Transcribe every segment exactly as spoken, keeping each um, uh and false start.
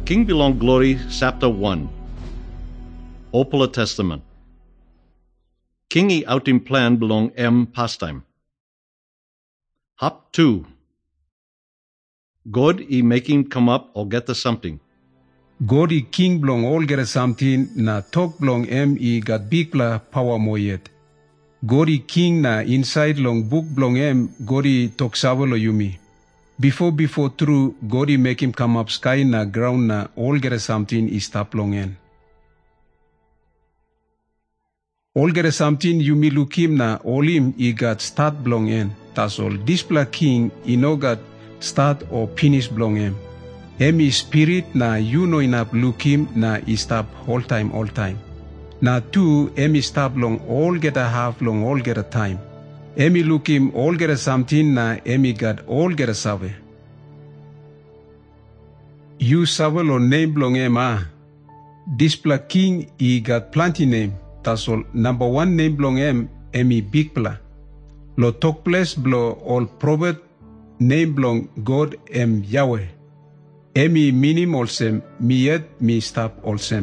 King Belong Glory, Chapter one. Opala Testament. King I outing plan belong M pastime. Hop two. God I making come up or get the something. God I king belong all get something na talk belong M I got big pla power mo yet. God I king na inside long book belong M God I talk savolo yumi. Before before true, God I make him come up sky na ground na all get something is stop long en. All get something you me look him na all him he got start belong en. That's all. This black king he no got start or finish belong him. Him is spirit na you know enough look him na he stop all time all time. Na two him is stop long all get a half long all get a time. Emi look him all get a something na emi got all get a save. You save lo name belong ema. This black king he got plenty name. That's all. Number one name belong em emi big pla. Lo talk place blow all prophet name belong God em Yahweh. Emi minim olsem mi yet mi stop olsem.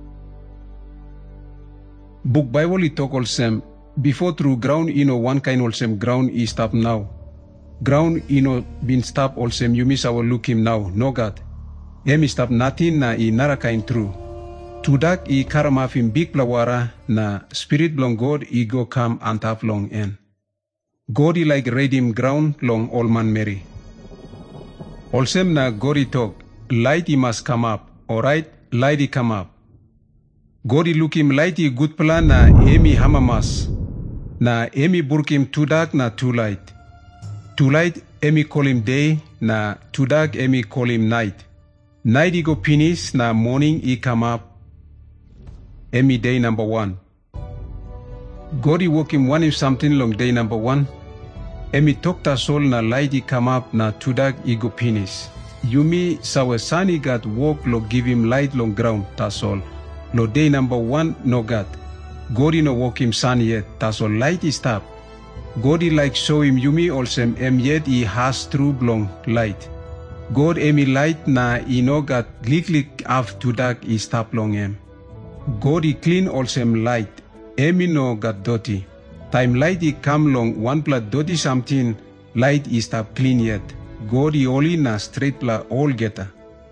Book Bible it talk olsem. Before through ground you know one kind olsem ground is stop now. Ground you know been stop olsem you miss our look him now. No God. Emi stop nothing na I nara kind true. Tudak I karamaf him big plawara na spirit belong God I go come and tap long en. God I like redeem ground long all man Mary. Olsem na God I talk light I must come up. Alright, light I come up. God I look him light I good plan na emi hamamas. Na emi burk him too dark na too light. Too light emi call him day na too dark emi call him night. Night he go finish na morning he come up. Emi day number one. God he work him one him something long day number one. Emi talk ta soul na light he come up na too dark he go finish. Yumi sawe sun he got walk lo give him light long ground ta soul. Lo day number one no God. God he no walk him sun yet, that's all light he stop. God he like show him yumi olsem em yet he has true blong light. God emi light na he no got glick glick af to dark he stop long em. God he clean olsem light, emi no got dirty. Time light he come long one blood dirty something, light he stop clean yet. God he only na straight pla all geta.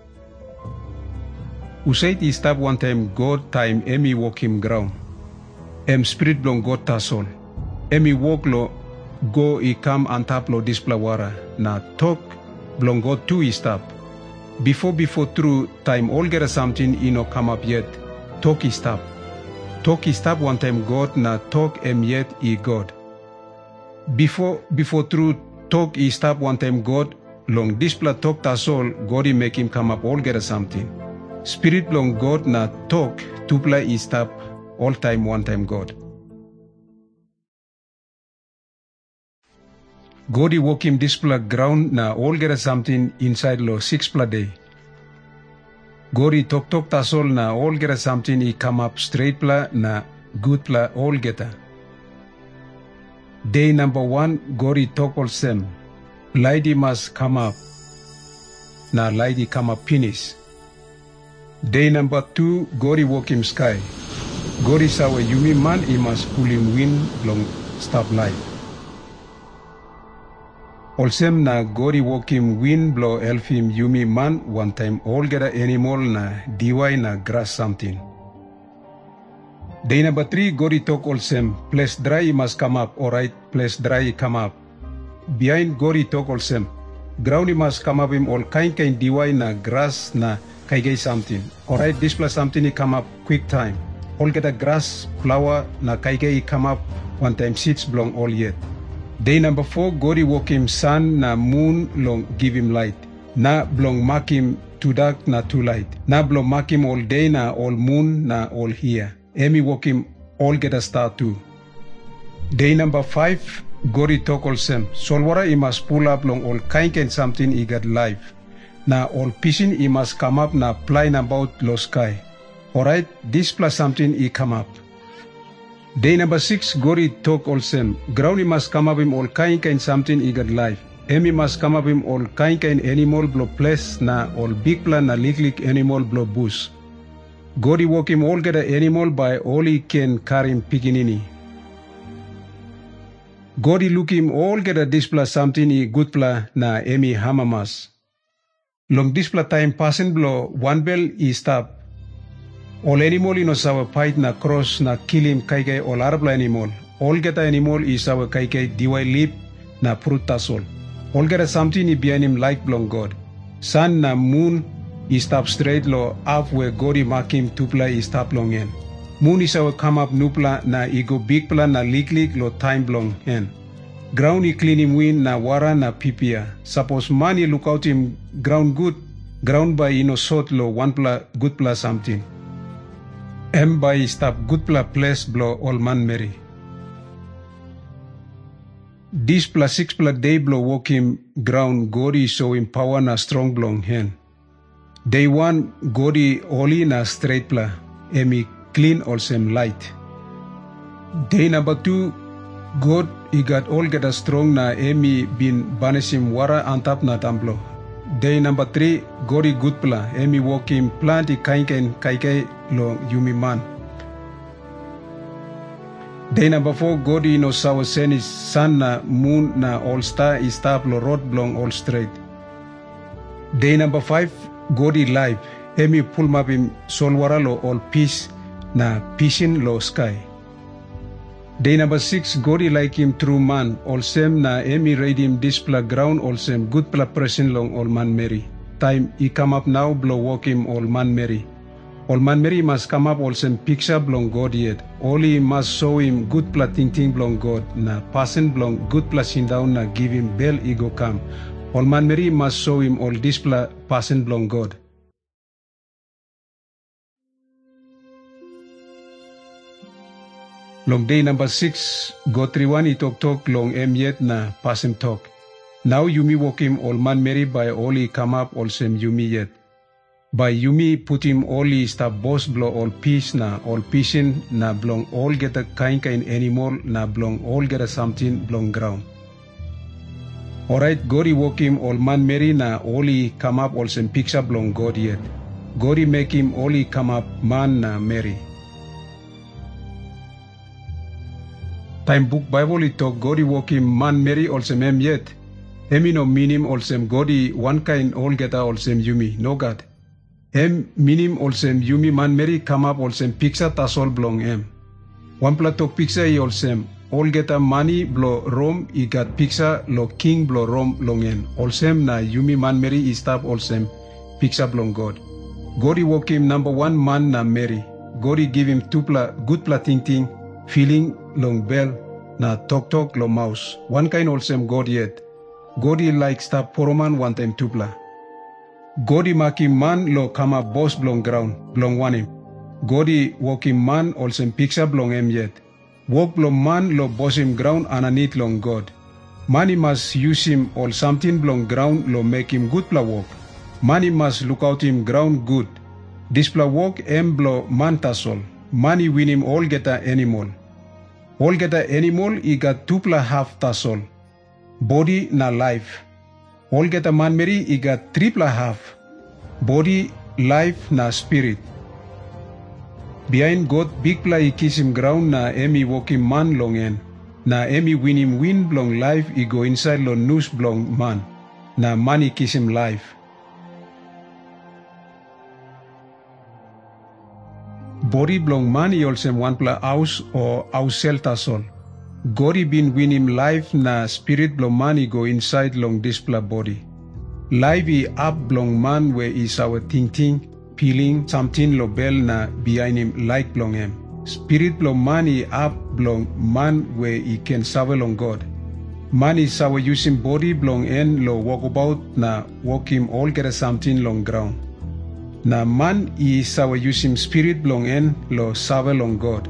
Usait he stop one time God time emi walk him ground. Em spirit belong God ta soul. Emi walk lo go I come and tap lo this plawara. Na talk belong God too he stop. Before before true time all get something he no come up yet. Talk he stop. Talk he stop one time God na talk em yet he God. Before before true talk he stop one time God. Long this pla talk ta soul God he make him come up all get something. Spirit belong God na talk two pla he stop. All time, one time God. God he walk him this pla ground na all get something inside lo six pla day. God he talk talk ta soul na all get something he come up straight pla na good pla all geta. Day number one, God he talk all same. Light he must come up. Na light he come up finish. Day number two, God he walk him sky. God is our yumi man, he must pull him wind long stop light. Olsem na God he walk him wind blow help him yumi man one time all get a animal na diway na grass something. Day number three, God he talk olsem place dry he must come up, alright, place dry he come up. Behind God he talk olsem ground he must come up him all kind kind diway na grass na kaigay something. Alright, this plus something he come up quick time. All get a grass, flower, na kaigay come up, one time seeds belong all yet. Day number four, God he walk him sun, na moon long give him light. Na belong mark him too dark, na too light. Na belong mark him all day, na all moon, na all here. Emi walk him all get a star too. Day number five, God he talk all same. Solwara he must pull up long all kind and something he got life. Na all fishing he must come up, na flying about low sky. Alright, this plus something he come up. Day number six, God he talk all same. Ground he must come up him all kind kind something he got life. emi mas come up him all kind kind animal blow place na all big plan na lik animal blow bush. God he walk him all get a animal by all he can carry him piginini. God he look him all get a display something he good pla na emi hamamas. Long display time passing blow one bell he stop. All animal in our fight na cross na kill him kai kai all arbla animal. All get a animal is our kai kai diwai lip na prutasol. All get a something he behind him like blong God. Sun na moon he stop straight lo up where God he mark him tupla he stop long en. Moon is our come up nupla na he go big plan na lik lik lo time blong en. Ground he clean him win na wara na pipia. Suppose man he look out him ground good. Ground by ino sort lo one pla good pla something. M by stop good pla place blow all man Mary. This plus six plus day blow walk him ground godi show him power na strong blong hen. Day one godi oli na straight pla emi clean also light. Day number two God he got all get a strong na emi bin banishim wara antap na tamblo. Day number three godi good pla emi walk him plant i kain kai kai lo yumi man. Day number four, God in no sawa sen is sun na moon na all star is star lo road blong all straight. Day number five, God in life, emi pull map him solwara lo all peace na pishin lo sky. Day number six, God in like him true man, all same na emi raid him display ground all same good pla present long all man Mary. Time he come up now blow walk him all man Mary. All man Mary must come up also picture blong God yet. Only must show him good pla ting ting blong God. Na person blong good pla sin down na give him bell ego come. All man Mary must show him all this pla person blong God. Long day number six, God three one he talk talk long em yet na person talk. Now Yumi walk him all man Mary by all he come up also Yumi yet. By Yumi put him all he stop boss blow all peace na all pishin na blong all get a kind kind animal na blong all get a something blong ground. Alright, God he walk him all man Mary na all he come up all some picture blong God yet. God he make him all he come up man na Mary. Time book Bible he talk God he walk him man Mary all some em yet. Emi no meaning all some God he one kind all get a all some Yumi no God. Em minim olsem Yumi man Mary come up olsem picture tasol blong em. One platok picture i olsem all get a money blow Rome I got picture lo king blow Rome long en. Olsem na Yumi man Mary I stop olsem picture blong God. God I walk him number one man na Mary. God I give him two pla good pla ting ting feeling long bell na talk talk lo mouse. One kind olsem God yet. God I like stop poroman one time two pla. God I make him man lo kama boss blong ground, blong one him. God I walk him man also picture blong em yet. Walk blong man lo boss him ground underneath long God. Man he must use him all something blong ground lo make him good pla walk. Man he must look out him ground good. This pla walk em blow man tasol. Man he win him all get a animal. All get a animal he got two pla half tasol. Body na life. All get a man Mary, he got triple half. Body, life, na spirit. Behind God, big pla he kiss him ground na emi walk him man long en. Na emi win him win blong life, he go inside lo news blong man. Na man he kiss him life. Body blong man he also one pla house or house shelter sol. God he been win him life na spirit blong man he go inside long this pla body. Life he up blong man where is our ting ting, peeling something lo bell na behind him like blong him. Spirit blong man he up blong man where he can serve long God. Man is our using body blong en lo walk about na walk him all get a something long ground. Na man is our using spirit blong en lo serve long God.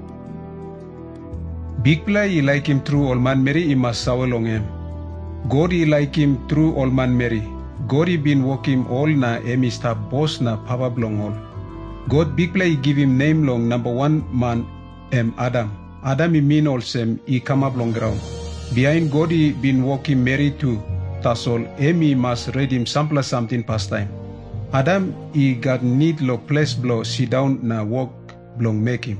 Big play he like him through all man Mary he must sour long him. God he like him through all man Mary. God he been walk him all na emi stop boss na papa blong all. God big play he give him name long number one man em Adam. Adam he mean also he come up long ground. Behind God he been walking Mary too. tasol, emi mas redim sampla something past time. Adam I got need lo place blo sit down na work blong make him.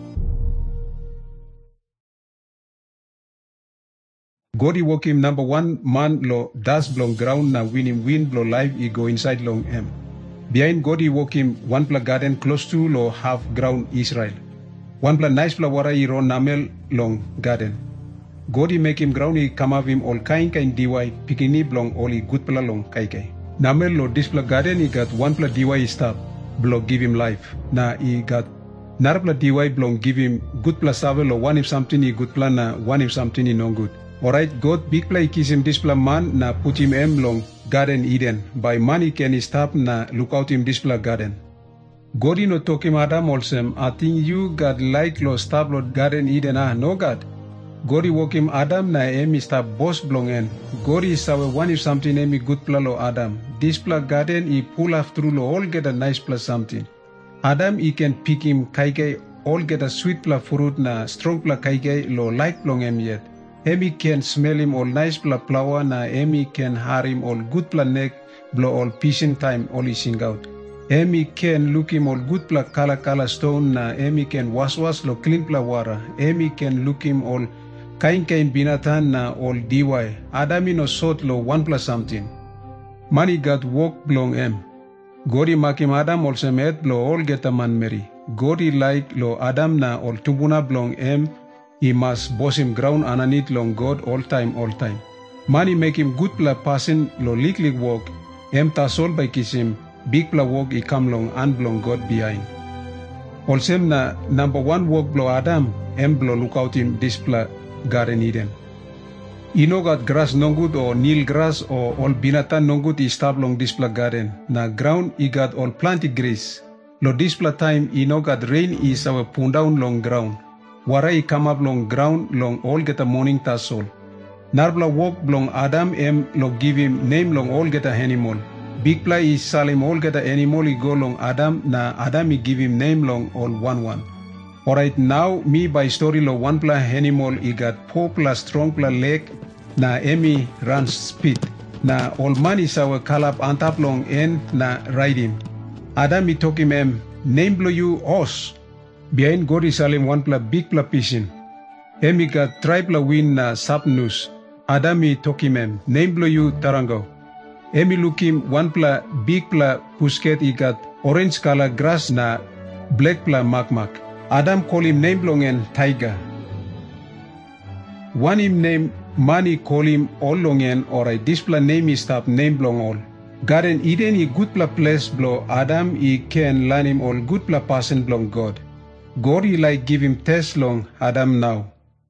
God I work him number one man lo das blong ground na win him win blo life I go inside long em. Behind God I work him one pla garden close to lo half ground Israel. One pla nice pla wara I ron namel long garden. God I make him ground I come up him all kind kind diwai pikini blong all I good pla long kai kai. Namel lo this pla garden I got one pla diwai stop blong give him life. Na I got nar pla diwai blong give him good pla save lo one if something I good pla na one if something I no good. Alright, God big play kiss him this pla man na put him em long garden Eden. By money can he stop na look out him this pla garden. God I no talk him Adam olsem. I think you got like lo stop lo garden Eden ah no God. God I walk him Adam na emi stop boss blong en. God I saw one if something emi good pla lo Adam. This pla garden I pull off through lo all get a nice pla something. Adam I can pick him kai kai all get a sweet pla fruit na strong pla kai kai lo like blong em yet. Emi can smell him all nice pla flower na emi can har him all good pla neck blow all fishing time all he sing out. Emi can look him all good pla kala kala stone na emi can was was lo clean pla water. Emi can look him all kain kain binatan na all diwai. Adami no sort lo one pla something. Money got walk blong em. God I make him Adam also met lo all get a man Mary. God I like lo Adam na all tumbuna blong em. He must boss him ground underneath long God all time, all time. Money make him good pla passing lo lik lik walk. Em tasol by kiss him, big pla walk he come long and blong God behind. Also na number one walk blow Adam, em blow look out him this pla garden Eden. He no got grass no good or nil grass or all binatan no good he stop long this pla garden. Na ground he got all planted grass. Lo this pla time he no got rain is our pound down long ground. Warai come up long ground long all get a morning tasol. Narbla walk long Adam em lo give him name long all get a animal. Big play is salim all get a animal he go long Adam na Adam he give him name long all one one. Alright now me by story lo one pla animal he got four plus strong pla leg na emi runs speed. Na all man is our kalap antap long en na ride him. Adam he talk him em name blow you horse. Behind God is salim one pla big pla pisin. Emi got try pla win na sapnus. Adami tokim em name blow you tarango. Emi look him one pla big pla pusket he got orange color grass na black pla mak mak. Adam call him name blong en tiger. One him name money call him all long en or I this pla name is stop name blong all. Garden Eden he good pla place blow Adam he can learn him all good pla person blong God. God he like give him test long Adam now.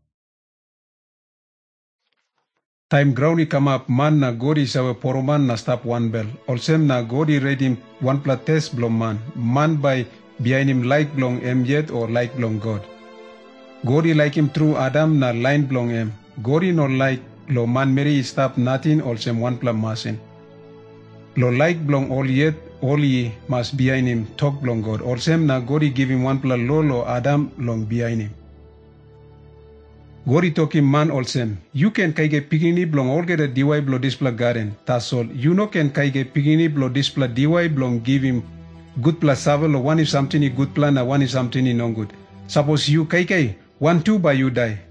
Time ground he come up man na God is our poroman na stop one bell. Also na God he read him one pla test blong man. Man by behind him like blong em yet or like blong God. God he like him through Adam na line blong em. God he not like lo man Mary stop nothing also one pla masin. Lo like blong all yet all he must behind him talk blong God. Also na God he give him one pla lo lo Adam long behind him. God he talk him man also. You can kaige pigini blong all get a diwai blow this pla garden. That's all. You no can kaige pigini blow this pla diwai blong give him good pla savel or one if something he good plan or one if something he no good. Suppose you kaige one two by you die.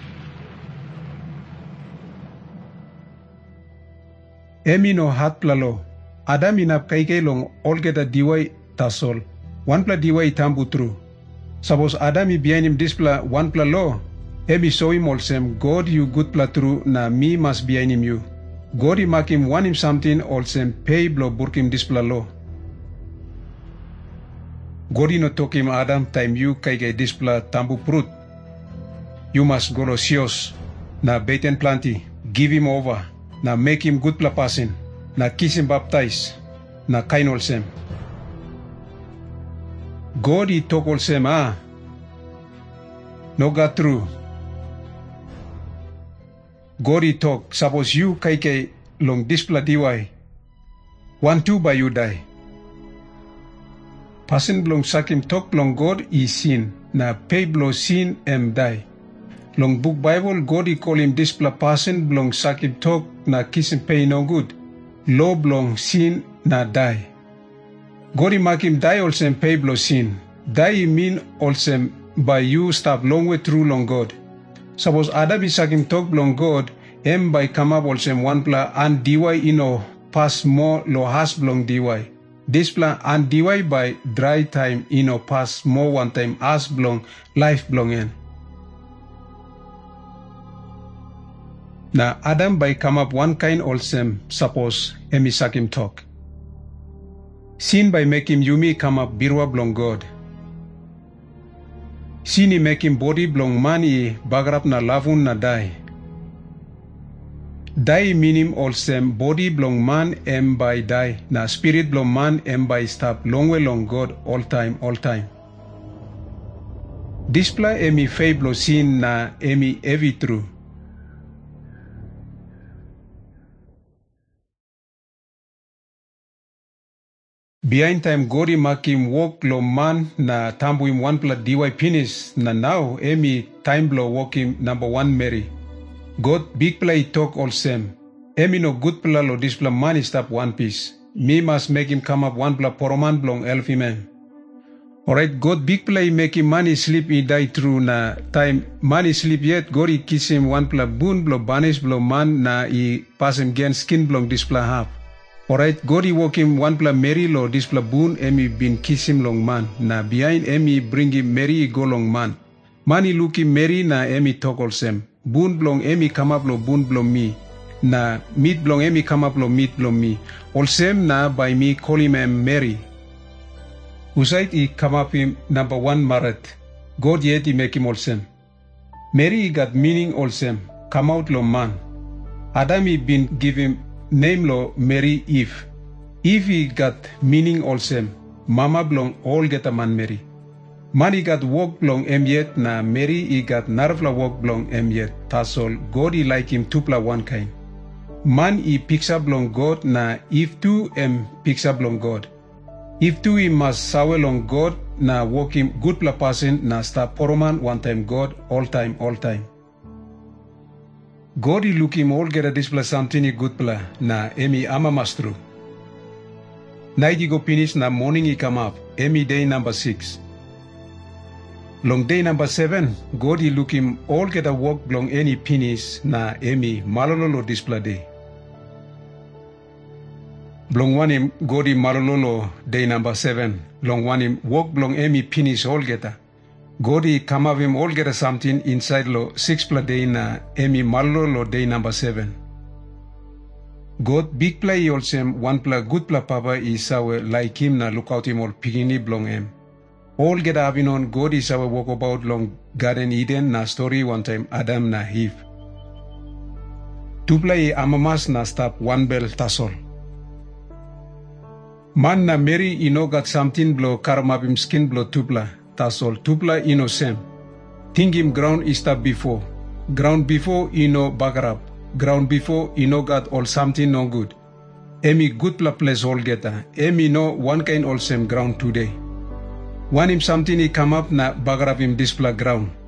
Emi no hat pla lo. Adam inap kaike long all get a diwai tasol. One pla diwai tambu true. Suppose Adam i behind him this pla one pla law. Emi show him also God you good pla true na me must behind him you. God i make him one him something also pay blow burk him this pla law. God i no talk him Adam time you kaike this pla tambu prut. You must go lo sios na beten planti give him over na make him good pla passing. Na kiss him baptize, na kain olsem. God he talk olsem ah. No got true. God he talk, suppose you kaike long displa diwai. One two by you die. Person blong sakim talk blong God he sin, na pay blow sin em die. Long book Bible, God he call him this person blong sakib talk na kiss and pay no good. Law blong sin na die. God he make him die also pay blow sin. Die mean also by you stop long way through long God. Suppose Adam be sakim talk long God, em by come up also one pla and dy ino pass more lo has blong dy. This plan and dy by dry time ino pass more one time as blong life blong in. Now Adam by come up one kind also suppose emi sakim talk. Sin by make him yumi come up birwa blong God. Sin he make him body blong mani bagrap na lavun na die. Die meaning also body blong man em by die na spirit blong man em by stop long way long God all time all time. Display emi fable sin na emi every true. Behind time God he make him walk lo man na tambu him one pla dy penis na now emi time blow walk him number one Mary. God big play talk all same. Emi no good pla lo this pla man is stop one piece. Me must make him come up one pla poroman blong elfi man. Alright, God big play make him money sleep he die through na time money sleep yet God he kiss him one pla boon blow banish blow man na he pass him gen skin blong this pla half. Alright, God he walk him one pla Mary lo this pla boon emi bin kiss him long man. Na behind emi bring him Mary go long man. Man he look him Mary na emi talk all same. Boon blong emi come up lo boon blong me. Na meat blong emi come up lo meat blong me. All same na by me call him em Mary. Usait he come up him number one Maret. God yet he make him all same. Mary he got meaning all same. Come out lo man. Adam he been give him name lo Mary Eve. Eve he got meaning all same. Mama blong all get a man Mary. Man he got walk blong em yet na Mary he got narvla walk blong em yet. That's all. God he like him tupla one kind. Man he picks up blong God na Eve too em picks up blong God. Eve too he must sawe long God na walk him good pla person na stop poroman one time God all time all time. God he look him all get a display something he good pla na emi ama mastru. Night he go finish na morning he come up. Emi day number six. Long day number seven, God he look him all get a walk long any finish na emi malololo display day. Blong one him God he malololo day number seven. Long one him walk blong emi finish all get a. God he come up him all get a something inside lo six pla day na emi malololo day number seven. God big play also one pla good pla papa is our like him na look out him all pigini blong em. All get having on God is our walk about long Garden Eden na story one time Adam na Eve. Tupla i amamas na stop one bell tasol. Man na Mary ino got something blow karamabim skin blow tupla tasol. Tupla ino same. Think him ground is stop before. Ground before ino bagarap. Ground before ino got all something no good. Emi good pla place all geta. Emi no one kind all same ground today. One him something he come up na bagarap him this pla ground.